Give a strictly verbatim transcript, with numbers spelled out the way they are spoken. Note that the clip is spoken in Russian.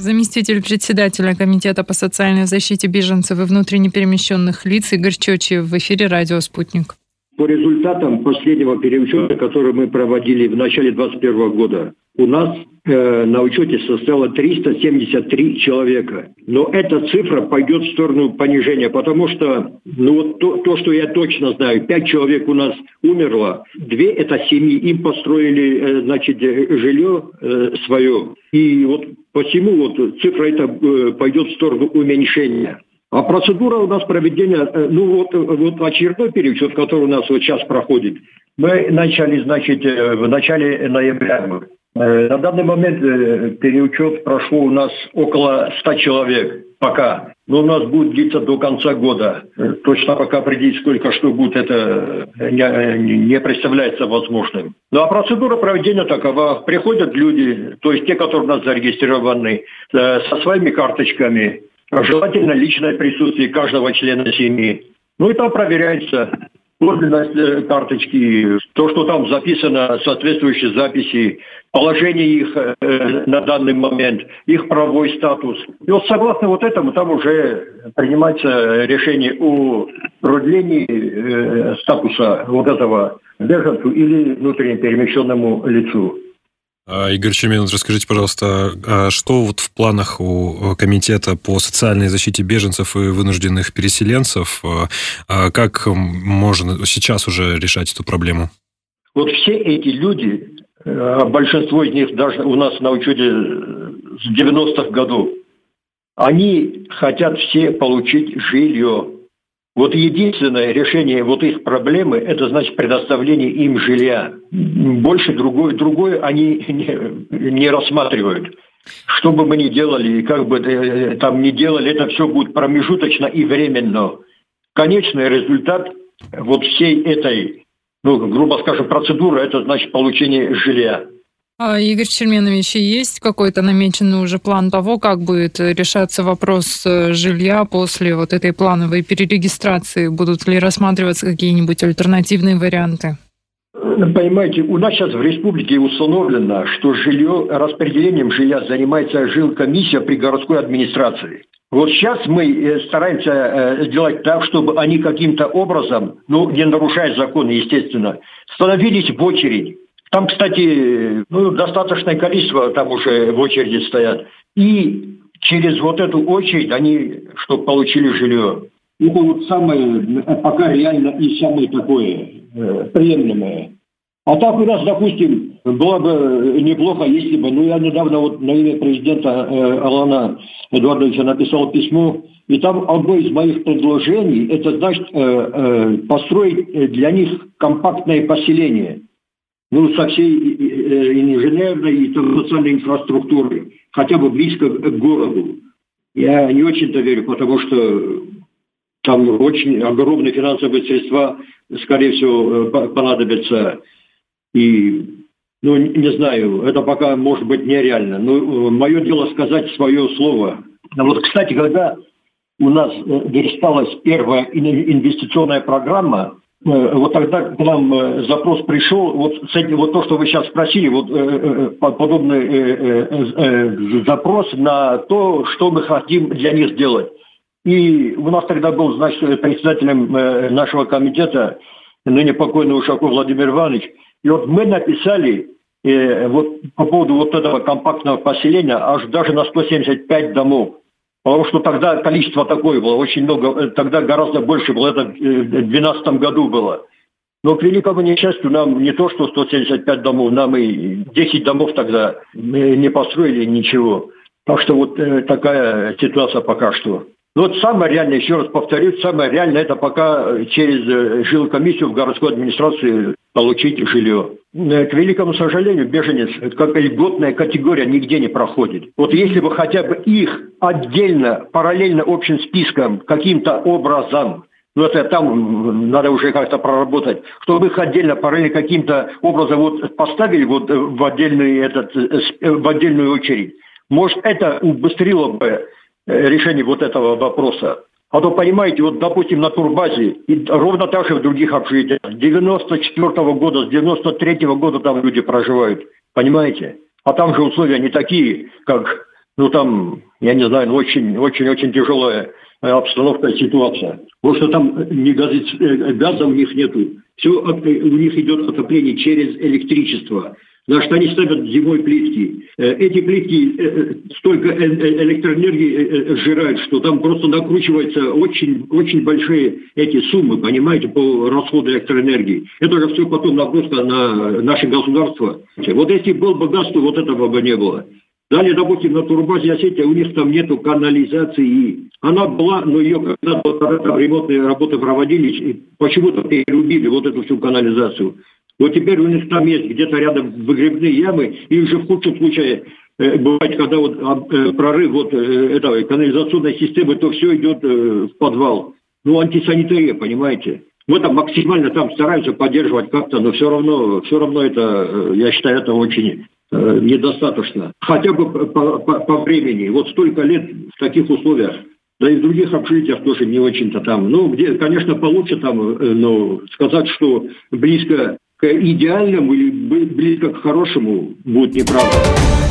Заместитель председателя Комитета по социальной защите беженцев и внутренне перемещенных лиц Игорь Чочиев в эфире «Радио Спутник». По результатам последнего переучета, который мы проводили в начале двадцать первого года, у нас э, на учете состояло триста семьдесят три человека. Но эта цифра пойдет в сторону понижения, потому что, ну вот то, то, что я точно знаю, пять человек у нас умерло, две это семьи, им построили, э, значит, жилье э, свое. И вот посему вот цифра эта э, пойдет в сторону уменьшения. А процедура у нас проведения, ну вот, вот очередной переучет, который у нас вот сейчас проходит, мы начали, значит, в начале ноября. На данный момент переучет прошло у нас около ста человек пока. Но у нас будет длиться до конца года. Точно пока определить, сколько что будет, это не, не представляется возможным. Ну а процедура проведения такова. Приходят люди, то есть те, которые у нас зарегистрированы, со своими карточками. Желательно личное присутствие каждого члена семьи. Ну и там проверяется подлинность карточки, то, что там записано, соответствующие записи, положение их э, на данный момент, их правовой статус. И вот согласно вот этому там уже принимается решение о продлении э, статуса вот этого беженцу или внутренне перемещенному лицу. Игорь Чемелин, расскажите, пожалуйста, что вот в планах у Комитета по социальной защите беженцев и вынужденных переселенцев, как можно сейчас уже решать эту проблему? Вот все эти люди, большинство из них даже у нас на учете с девяностых годов, они хотят все получить жилье. Вот единственное решение вот их проблемы, это значит предоставление им жилья. Больше другое, другое они не, не рассматривают. Что бы мы ни делали, как бы там ни делали, это все будет промежуточно и временно. Конечный результат вот всей этой, ну, грубо скажем, процедуры, это значит получение жилья. А, Игорь Черменович, есть какой-то намеченный уже план того, как будет решаться вопрос жилья после вот этой плановой перерегистрации? Будут ли рассматриваться какие-нибудь альтернативные варианты? Понимаете, у нас сейчас в республике установлено, что жилье, распределением жилья занимается жилкомиссия при городской администрации. Вот сейчас мы стараемся сделать так, чтобы они каким-то образом, ну, не нарушая закон, естественно, становились в очередь. Там, кстати, ну, достаточное количество там уже в очереди стоят. И через вот эту очередь они, чтобы получили жилье. Это вот самое, пока реально и самое такое э, приемлемое. А так у нас, допустим, было бы неплохо, если бы, ну, я недавно вот на имя президента э, Алана Эдуардовича написал письмо, и там одно из моих предложений, это значит э, э, построить для них компактное поселение. Ну, со всей инженерной и социальной инфраструктурой, хотя бы близко к городу. Я не очень-то верю, потому что там очень огромные финансовые средства, скорее всего, понадобятся. И, ну, не знаю, это пока может быть нереально. Но мое дело сказать свое слово. Вот, кстати, когда у нас версталась первая инвестиционная программа, вот тогда к нам запрос пришел, вот, с этим, вот то, что вы сейчас спросили, вот э, подобный э, э, запрос на то, что мы хотим для них сделать. И у нас тогда был, значит, председателем э, нашего комитета, ныне покойный Ушаков Владимир Иванович, и вот мы написали э, вот по поводу вот этого компактного поселения аж даже на сто семьдесят пять домов. Потому что тогда количество такое было, очень много, тогда гораздо больше было, это в две тысячи двенадцатом году было. Но, к великому несчастью, нам не то, что сто семьдесят пять домов, нам и десять домов тогда не построили, ничего. Так что вот такая ситуация пока что. Но вот самое реальное, еще раз повторюсь, самое реальное, это пока через жилкомиссию в городской администрации получить жилье. К великому сожалению, беженец, как льготная категория, нигде не проходит. Вот если бы хотя бы их отдельно, параллельно общим списком, каким-то образом, ну это там надо уже как-то проработать, чтобы их отдельно, параллельно каким-то образом вот поставили вот в, отдельный этот, в отдельную очередь, может, это убыстрило бы решение вот этого вопроса. А то, понимаете, вот, допустим, на турбазе, и ровно так же в других общежитиях, с девяносто четвёртого года, с девяносто третьего года там люди проживают, понимаете? А там же условия не такие, как ну там, я не знаю, очень-очень-очень тяжелая обстановка и ситуация. Потому что там ни газа, газа у них нету. Все у них идет отопление через электричество. На что они ставят зимой плитки. Эти плитки столько электроэнергии сжирают, что там просто накручиваются очень, очень большие эти суммы, понимаете, по расходу электроэнергии. Это же все потом нагрузка на наше государство. Вот если был бы газ, то вот этого бы не было. Далее, допустим, на Турбазе Осетия у них там нету канализации. Она была, но ее когда ремонтные работы проводились, и почему-то перерубили вот эту всю канализацию. Вот теперь у них там есть где-то рядом выгребные ямы, и уже в худшем случае э, бывает, когда вот э, прорыв вот э, этой канализационной системы, то все идет э, в подвал. Ну, антисанитария, понимаете? Мы там максимально там стараемся поддерживать как-то, но все равно, все равно это, э, я считаю, это очень э, недостаточно. Хотя бы по, по, по времени. Вот столько лет в таких условиях. Да и в других общежитиях тоже не очень-то там. Ну, где, конечно, получше там, э, но сказать, что близко к идеальному или близко к хорошему будет неправда.